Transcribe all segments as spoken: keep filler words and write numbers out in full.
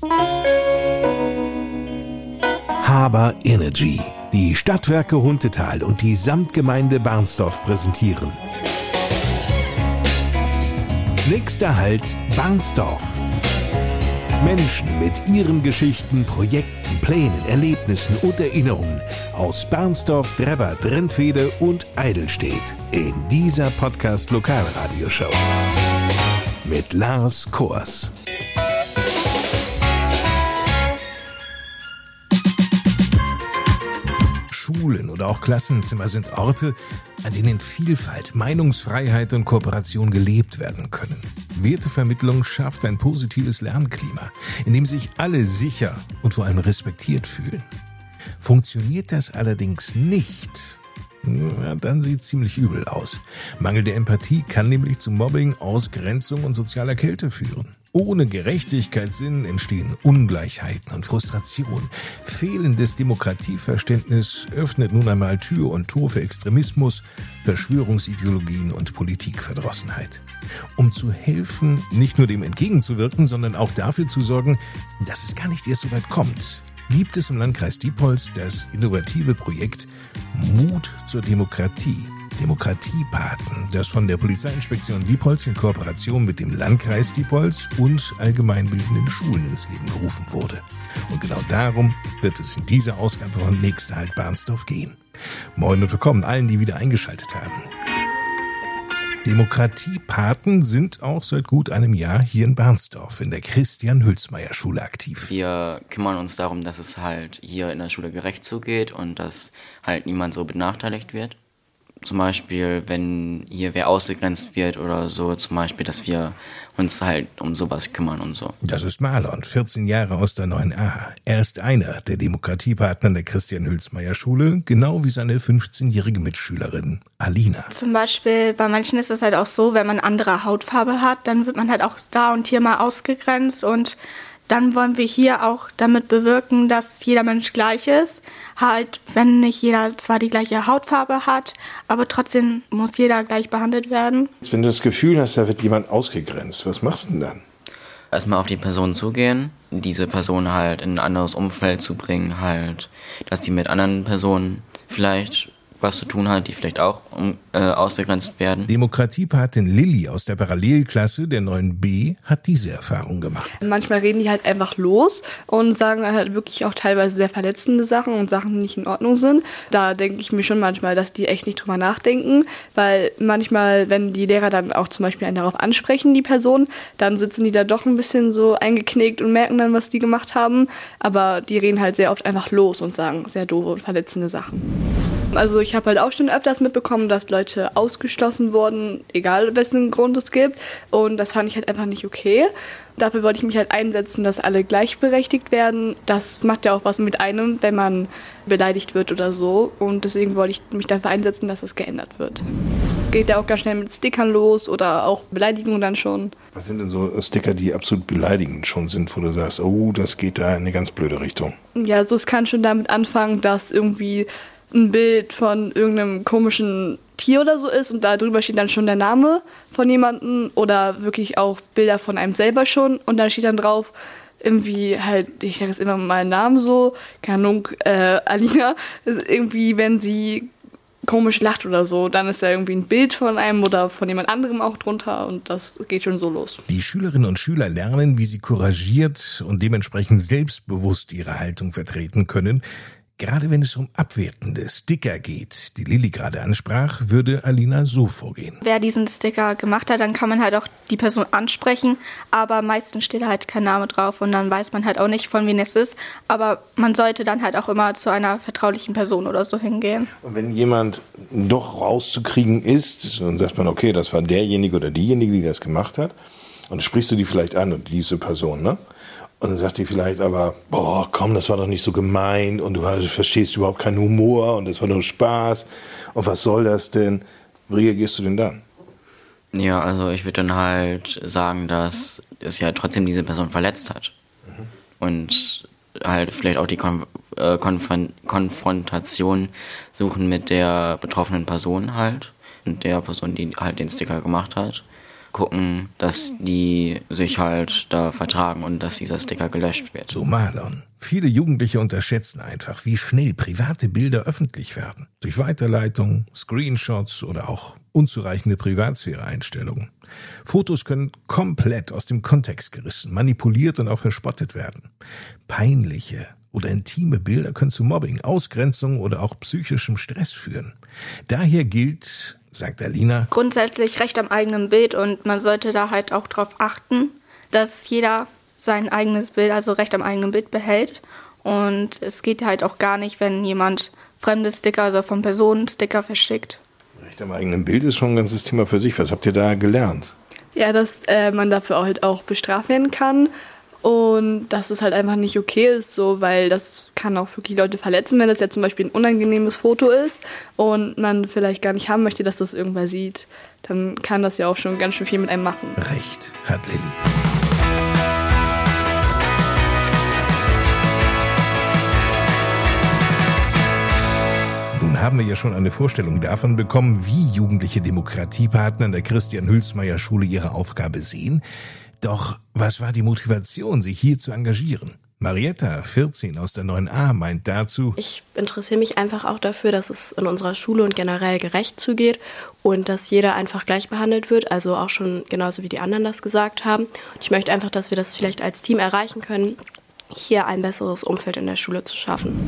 Haber Energy, die Stadtwerke Huntetal und die Samtgemeinde Barnsdorf präsentieren. Nächster Halt Barnsdorf. Menschen mit ihren Geschichten, Projekten, Plänen, Erlebnissen und Erinnerungen aus Barnsdorf, Drebber, Drentfehde und Eidelstedt in dieser Podcast-Lokalradioshow mit Lars Kors. Schulen oder auch Klassenzimmer sind Orte, an denen Vielfalt, Meinungsfreiheit und Kooperation gelebt werden können. Wertevermittlung schafft ein positives Lernklima, in dem sich alle sicher und vor allem respektiert fühlen. Funktioniert das allerdings nicht, ja, dann sieht es ziemlich übel aus. Mangelnde Empathie kann nämlich zu Mobbing, Ausgrenzung und sozialer Kälte führen. Ohne Gerechtigkeitssinn entstehen Ungleichheiten und Frustration. Fehlendes Demokratieverständnis öffnet nun einmal Tür und Tor für Extremismus, Verschwörungsideologien und Politikverdrossenheit. Um zu helfen, nicht nur dem entgegenzuwirken, sondern auch dafür zu sorgen, dass es gar nicht erst so weit kommt, gibt es im Landkreis Diepholz das innovative Projekt Mut zur Demokratie. Demokratiepaten, das von der Polizeiinspektion Diepholz in Kooperation mit dem Landkreis Diepholz und allgemeinbildenden Schulen ins Leben gerufen wurde. Und genau darum wird es in dieser Ausgabe von Nächster Halt Barnsdorf gehen. Moin und willkommen allen, die wieder eingeschaltet haben. Demokratiepaten sind auch seit gut einem Jahr hier in Barnsdorf in der Christian-Hülsmeyer-Schule aktiv. Wir kümmern uns darum, dass es halt hier in der Schule gerecht zugeht und dass halt niemand so benachteiligt wird. Zum Beispiel, wenn hier wer ausgegrenzt wird oder so, zum Beispiel, dass wir uns halt um sowas kümmern und so. Das ist Marlon, vierzehn Jahre aus der neun a. Er ist einer der Demokratiepartner der Christian-Hülsmeyer-Schule, genau wie seine fünfzehnjährige Mitschülerin Alina. Zum Beispiel, bei manchen ist es halt auch so, wenn man andere Hautfarbe hat, dann wird man halt auch da und hier mal ausgegrenzt und dann wollen wir hier auch damit bewirken, dass jeder Mensch gleich ist. Halt, wenn nicht jeder zwar die gleiche Hautfarbe hat, aber trotzdem muss jeder gleich behandelt werden. Wenn du das Gefühl hast, da wird jemand ausgegrenzt, was machst du denn dann? Erstmal auf die Person zugehen, diese Person halt in ein anderes Umfeld zu bringen, halt, dass die mit anderen Personen vielleicht was zu tun hat, die vielleicht auch um, äh, ausgegrenzt werden. Demokratiepatin Lilly aus der Parallelklasse der neun b hat diese Erfahrung gemacht. Manchmal reden die halt einfach los und sagen dann halt wirklich auch teilweise sehr verletzende Sachen und Sachen, die nicht in Ordnung sind. Da denke ich mir schon manchmal, dass die echt nicht drüber nachdenken, weil manchmal, wenn die Lehrer dann auch zum Beispiel einen darauf ansprechen, die Person, dann sitzen die da doch ein bisschen so eingeknickt und merken dann, was die gemacht haben. Aber die reden halt sehr oft einfach los und sagen sehr doofe und verletzende Sachen. Also ich habe halt auch schon öfters mitbekommen, dass Leute ausgeschlossen wurden, egal wessen Grund es gibt. Und das fand ich halt einfach nicht okay. Dafür wollte ich mich halt einsetzen, dass alle gleichberechtigt werden. Das macht ja auch was mit einem, wenn man beleidigt wird oder so. Und deswegen wollte ich mich dafür einsetzen, dass das geändert wird. Geht ja auch ganz schnell mit Stickern los oder auch Beleidigungen dann schon. Was sind denn so Sticker, die absolut beleidigend schon sind, wo du sagst, oh, das geht da in eine ganz blöde Richtung? Ja, so es kann schon damit anfangen, dass irgendwie ein Bild von irgendeinem komischen Tier oder so ist und da drüber steht dann schon der Name von jemandem oder wirklich auch Bilder von einem selber schon und dann steht dann drauf irgendwie halt, ich sage jetzt immer meinen Namen so, keine Ahnung, äh, Alina, ist irgendwie, wenn sie komisch lacht oder so, dann ist da irgendwie ein Bild von einem oder von jemand anderem auch drunter und das geht schon so los. Die Schülerinnen und Schüler lernen, wie sie couragiert und dementsprechend selbstbewusst ihre Haltung vertreten können. Gerade wenn es um abwertende Sticker geht, die Lilly gerade ansprach, würde Alina so vorgehen. Wer diesen Sticker gemacht hat, dann kann man halt auch die Person ansprechen, aber meistens steht da halt kein Name drauf und dann weiß man halt auch nicht, von wem es ist. Aber man sollte dann halt auch immer zu einer vertraulichen Person oder so hingehen. Und wenn jemand doch rauszukriegen ist, dann sagt man, okay, das war derjenige oder diejenige, die das gemacht hat. Und sprichst du die vielleicht an und diese Person, ne? Und dann sagt die vielleicht aber, boah, komm, das war doch nicht so gemeint und du verstehst überhaupt keinen Humor und das war nur Spaß und was soll das denn? Wie reagierst du denn dann? Ja, also ich würde dann halt sagen, dass es ja trotzdem diese Person verletzt hat. Mhm. Und halt vielleicht auch die Kon- äh, Konf- Konfrontation suchen mit der betroffenen Person halt und der Person, die halt den Sticker gemacht hat. gucken, dass die sich halt da vertragen und dass dieser Sticker gelöscht wird. So Marlon. Viele Jugendliche unterschätzen einfach, wie schnell private Bilder öffentlich werden. Durch Weiterleitung, Screenshots oder auch unzureichende Privatsphäre-Einstellungen. Fotos können komplett aus dem Kontext gerissen, manipuliert und auch verspottet werden. Peinliche oder intime Bilder können zu Mobbing, Ausgrenzung oder auch psychischem Stress führen. Daher gilt, sagt Alina, grundsätzlich Recht am eigenen Bild und man sollte da halt auch darauf achten, dass jeder sein eigenes Bild, also Recht am eigenen Bild behält. Und es geht halt auch gar nicht, wenn jemand fremde Sticker, also von Personen Sticker verschickt. Recht am eigenen Bild ist schon ein ganzes Thema für sich. Was habt ihr da gelernt? Ja, dass äh, man dafür auch halt auch bestraft werden kann. Und dass es halt einfach nicht okay ist, so, weil das kann auch wirklich Leute verletzen, wenn das jetzt zum Beispiel ein unangenehmes Foto ist und man vielleicht gar nicht haben möchte, dass das irgendwer sieht. Dann kann das ja auch schon ganz schön viel mit einem machen. Recht hat Lilly. Nun haben wir ja schon eine Vorstellung davon bekommen, wie jugendliche Demokratiepartner an der Christian-Hülsmeyer-Schule ihre Aufgabe sehen. Doch was war die Motivation, sich hier zu engagieren? Marietta, vierzehn, aus der neun a, meint dazu: Ich interessiere mich einfach auch dafür, dass es in unserer Schule und generell gerecht zugeht und dass jeder einfach gleich behandelt wird, also auch schon genauso wie die anderen das gesagt haben. Ich möchte einfach, dass wir das vielleicht als Team erreichen können, hier ein besseres Umfeld in der Schule zu schaffen.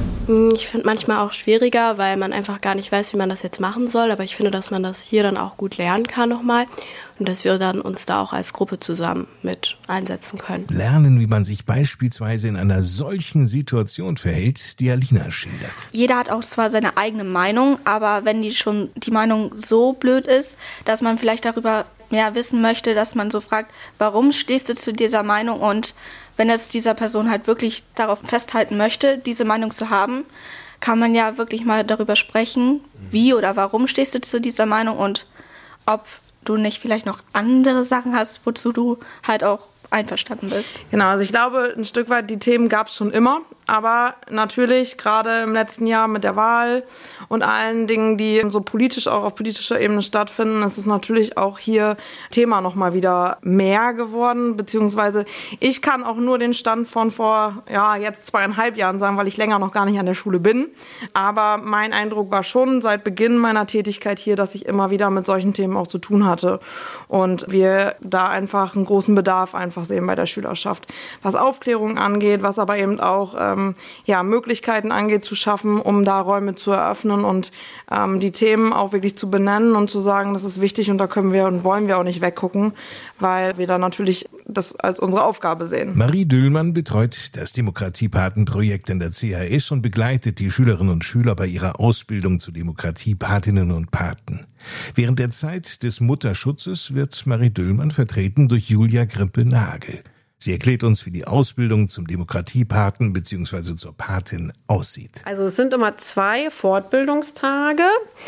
Ich finde manchmal auch schwieriger, weil man einfach gar nicht weiß, wie man das jetzt machen soll. Aber ich finde, dass man das hier dann auch gut lernen kann nochmal und dass wir dann uns da auch als Gruppe zusammen mit einsetzen können. Lernen, wie man sich beispielsweise in einer solchen Situation verhält, die Alina schildert. Jeder hat auch zwar seine eigene Meinung, aber wenn die schon die Meinung so blöd ist, dass man vielleicht darüber mehr wissen möchte, dass man so fragt, warum stehst du zu dieser Meinung? Und wenn es dieser Person halt wirklich darauf festhalten möchte, diese Meinung zu haben, kann man ja wirklich mal darüber sprechen, wie oder warum stehst du zu dieser Meinung und ob du nicht vielleicht noch andere Sachen hast, wozu du halt auch einverstanden bist. Genau, also ich glaube, ein Stück weit die Themen gab es schon immer, aber natürlich gerade im letzten Jahr mit der Wahl und allen Dingen, die so politisch auch auf politischer Ebene stattfinden, ist es natürlich auch hier Thema nochmal wieder mehr geworden, beziehungsweise ich kann auch nur den Stand von vor, ja, jetzt zweieinhalb Jahren sagen, weil ich länger noch gar nicht an der Schule bin, aber mein Eindruck war schon seit Beginn meiner Tätigkeit hier, dass ich immer wieder mit solchen Themen auch zu tun hatte und wir da einfach einen großen Bedarf einfach sehen bei der Schülerschaft, was Aufklärung angeht, was aber eben auch ähm, ja, Möglichkeiten angeht zu schaffen, um da Räume zu eröffnen und ähm, die Themen auch wirklich zu benennen und zu sagen, das ist wichtig und da können wir und wollen wir auch nicht weggucken, weil wir da natürlich das als unsere Aufgabe sehen. Marie Düllmann betreut das Demokratiepatenprojekt in der C H S und begleitet die Schülerinnen und Schüler bei ihrer Ausbildung zu Demokratiepatinnen und Paten. Während der Zeit des Mutterschutzes wird Marie Düllmann vertreten durch Julia Grippe-Nagel. Sie erklärt uns, wie die Ausbildung zum Demokratiepaten bzw. zur Patin aussieht. Also es sind immer zwei Fortbildungstage.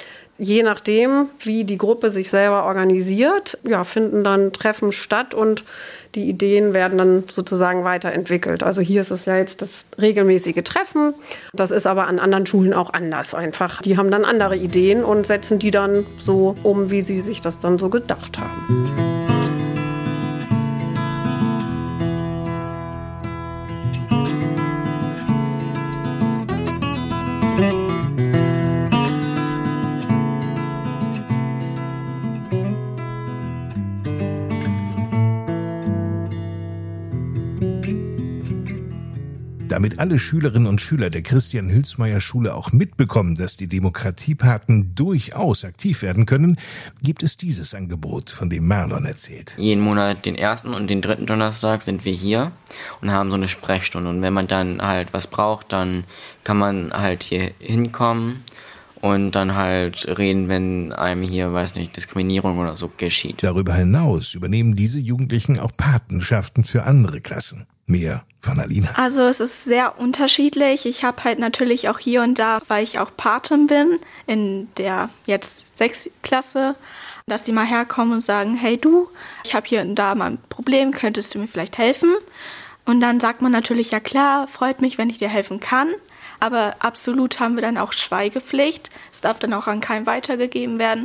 Je nachdem, wie die Gruppe sich selber organisiert, ja, finden dann Treffen statt und die Ideen werden dann sozusagen weiterentwickelt. Also hier ist es ja jetzt das regelmäßige Treffen. Das ist aber an anderen Schulen auch anders einfach. Die haben dann andere Ideen und setzen die dann so um, wie sie sich das dann so gedacht haben. Damit alle Schülerinnen und Schüler der Christian-Hülsmeyer-Schule auch mitbekommen, dass die Demokratiepaten durchaus aktiv werden können, gibt es dieses Angebot, von dem Marlon erzählt. Jeden Monat, den ersten und den dritten Donnerstag, sind wir hier und haben so eine Sprechstunde. Und wenn man dann halt was braucht, dann kann man halt hier hinkommen und dann halt reden, wenn einem hier, weiß nicht, Diskriminierung oder so geschieht. Darüber hinaus übernehmen diese Jugendlichen auch Patenschaften für andere Klassen. Mehr von Alina. Also es ist sehr unterschiedlich. Ich habe halt natürlich auch hier und da, weil ich auch Patin bin, in der jetzt sechsten Klasse, dass die mal herkommen und sagen, hey du, ich habe hier und da mal ein Problem, könntest du mir vielleicht helfen? Und dann sagt man natürlich, ja klar, freut mich, wenn ich dir helfen kann. Aber absolut haben wir dann auch Schweigepflicht. Es darf dann auch an keinen weitergegeben werden.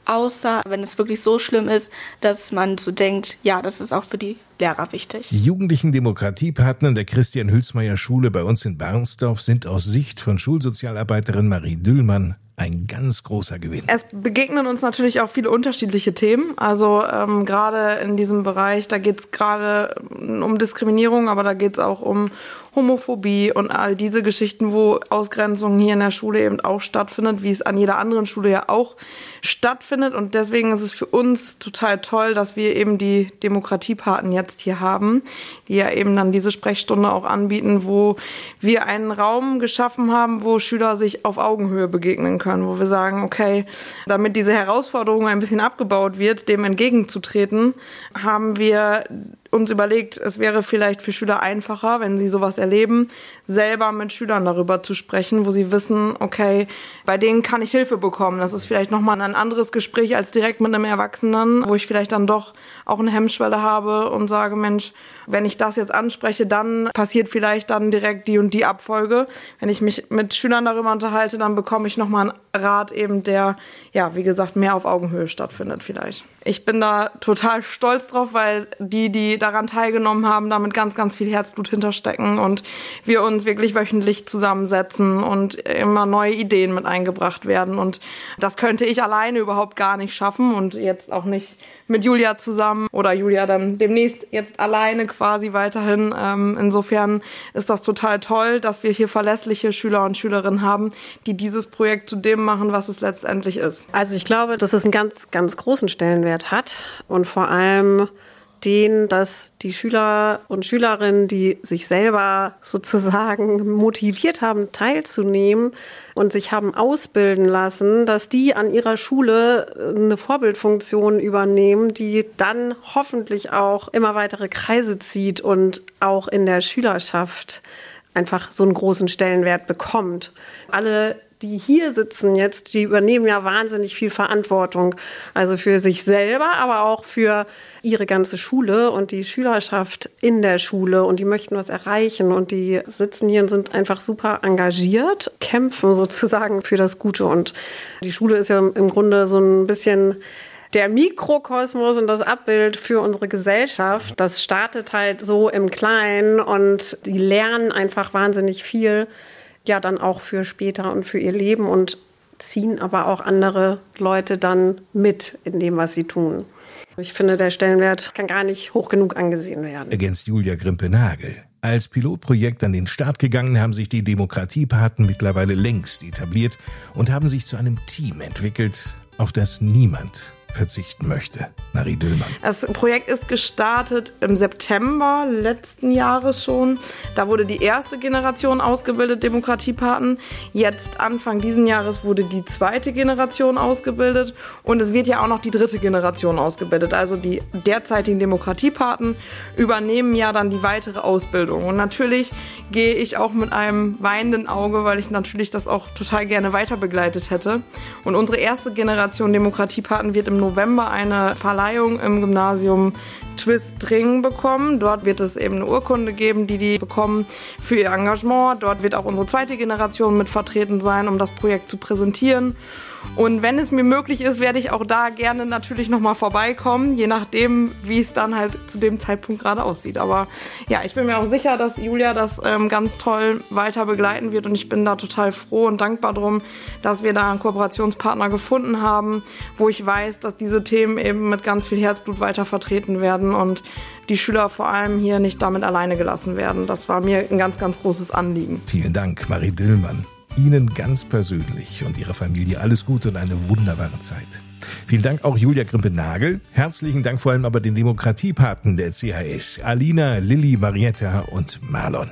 außer wenn es wirklich so schlimm ist, dass man so denkt, ja, das ist auch für die Lehrer wichtig. Die jugendlichen Demokratiepartner der Christian-Hülsmeyer-Schule bei uns in Barnsdorf sind aus Sicht von Schulsozialarbeiterin Marie Düllmann ein ganz großer Gewinn. Es begegnen uns natürlich auch viele unterschiedliche Themen. Also ähm, gerade in diesem Bereich, da geht es gerade um Diskriminierung, aber da geht es auch um Homophobie und all diese Geschichten, wo Ausgrenzung hier in der Schule eben auch stattfindet, wie es an jeder anderen Schule ja auch stattfindet. Und deswegen ist es für uns total toll, dass wir eben die Demokratiepaten jetzt hier haben, die ja eben dann diese Sprechstunde auch anbieten, wo wir einen Raum geschaffen haben, wo Schüler sich auf Augenhöhe begegnen können, wo wir sagen, okay, damit diese Herausforderung ein bisschen abgebaut wird, dem entgegenzutreten, haben wir uns überlegt, es wäre vielleicht für Schüler einfacher, wenn sie sowas erleben, selber mit Schülern darüber zu sprechen, wo sie wissen, okay, bei denen kann ich Hilfe bekommen. Das ist vielleicht nochmal ein anderes Gespräch als direkt mit einem Erwachsenen, wo ich vielleicht dann doch auch eine Hemmschwelle habe und sage, Mensch, wenn ich das jetzt anspreche, dann passiert vielleicht dann direkt die und die Abfolge. Wenn ich mich mit Schülern darüber unterhalte, dann bekomme ich nochmal einen Rat eben, der, ja, wie gesagt, mehr auf Augenhöhe stattfindet vielleicht. Ich bin da total stolz drauf, weil die, die daran teilgenommen haben, da mit ganz, ganz viel Herzblut hinterstecken und wir uns wirklich wöchentlich zusammensetzen und immer neue Ideen mit eingebracht werden. Und das könnte ich alleine überhaupt gar nicht schaffen und jetzt auch nicht mit Julia zusammen oder Julia dann demnächst jetzt alleine quasi weiterhin. Ähm, insofern ist das total toll, dass wir hier verlässliche Schüler und Schülerinnen haben, die dieses Projekt zu dem machen, was es letztendlich ist. Also ich glaube, dass es einen ganz, ganz großen Stellenwert hat und vor allem den, dass die Schüler und Schülerinnen, die sich selber sozusagen motiviert haben, teilzunehmen und sich haben ausbilden lassen, dass die an ihrer Schule eine Vorbildfunktion übernehmen, die dann hoffentlich auch immer weitere Kreise zieht und auch in der Schülerschaft einfach so einen großen Stellenwert bekommt. Alle die hier sitzen jetzt, die übernehmen ja wahnsinnig viel Verantwortung. Also für sich selber, aber auch für ihre ganze Schule und die Schülerschaft in der Schule. Und die möchten was erreichen. Und die sitzen hier und sind einfach super engagiert, kämpfen sozusagen für das Gute. Und die Schule ist ja im Grunde so ein bisschen der Mikrokosmos und das Abbild für unsere Gesellschaft. Das startet halt so im Kleinen und die lernen einfach wahnsinnig viel. Ja, dann auch für später und für ihr Leben und ziehen aber auch andere Leute dann mit in dem, was sie tun. Ich finde, der Stellenwert kann gar nicht hoch genug angesehen werden. Ergänzt Julia Grimpe-Nagel. Als Pilotprojekt an den Start gegangen, haben sich die Demokratiepaten mittlerweile längst etabliert und haben sich zu einem Team entwickelt, auf das niemand verzichten möchte. Marie Düllmann. Das Projekt ist gestartet im September letzten Jahres schon. Da wurde die erste Generation ausgebildet, Demokratiepaten. Jetzt Anfang diesen Jahres wurde die zweite Generation ausgebildet und es wird ja auch noch die dritte Generation ausgebildet. Also die derzeitigen Demokratiepaten übernehmen ja dann die weitere Ausbildung. Und natürlich gehe ich auch mit einem weinenden Auge, weil ich natürlich das auch total gerne weiter begleitet hätte. Und unsere erste Generation Demokratiepaten wird im November eine Verleihung im Gymnasium Twistring bekommen. Dort wird es eben eine Urkunde geben, die die bekommen für ihr Engagement. Dort wird auch unsere zweite Generation mit vertreten sein, um das Projekt zu präsentieren. Und wenn es mir möglich ist, werde ich auch da gerne natürlich nochmal vorbeikommen, je nachdem, wie es dann halt zu dem Zeitpunkt gerade aussieht. Aber ja, ich bin mir auch sicher, dass Julia das ähm, ganz toll weiter begleiten wird und ich bin da total froh und dankbar drum, dass wir da einen Kooperationspartner gefunden haben, wo ich weiß, dass diese Themen eben mit ganz viel Herzblut weiter vertreten werden und die Schüler vor allem hier nicht damit alleine gelassen werden. Das war mir ein ganz, ganz großes Anliegen. Vielen Dank, Marie Düllmann. Ihnen ganz persönlich und Ihrer Familie alles Gute und eine wunderbare Zeit. Vielen Dank auch Julia Grimpe-Nagel. Herzlichen Dank vor allem aber den Demokratiepaten der C H S, Alina, Lilly, Marietta und Marlon.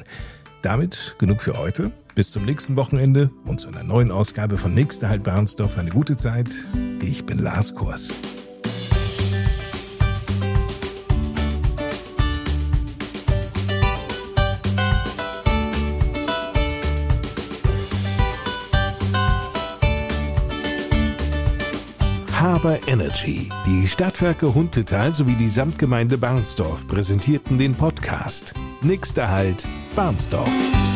Damit genug für heute. Bis zum nächsten Wochenende und zu einer neuen Ausgabe von Nächster Halt Barnsdorf. Eine gute Zeit. Ich bin Lars Kors. Haber Energy, die Stadtwerke Huntetal sowie die Samtgemeinde Barnsdorf präsentierten den Podcast Nächster Halt Barnsdorf.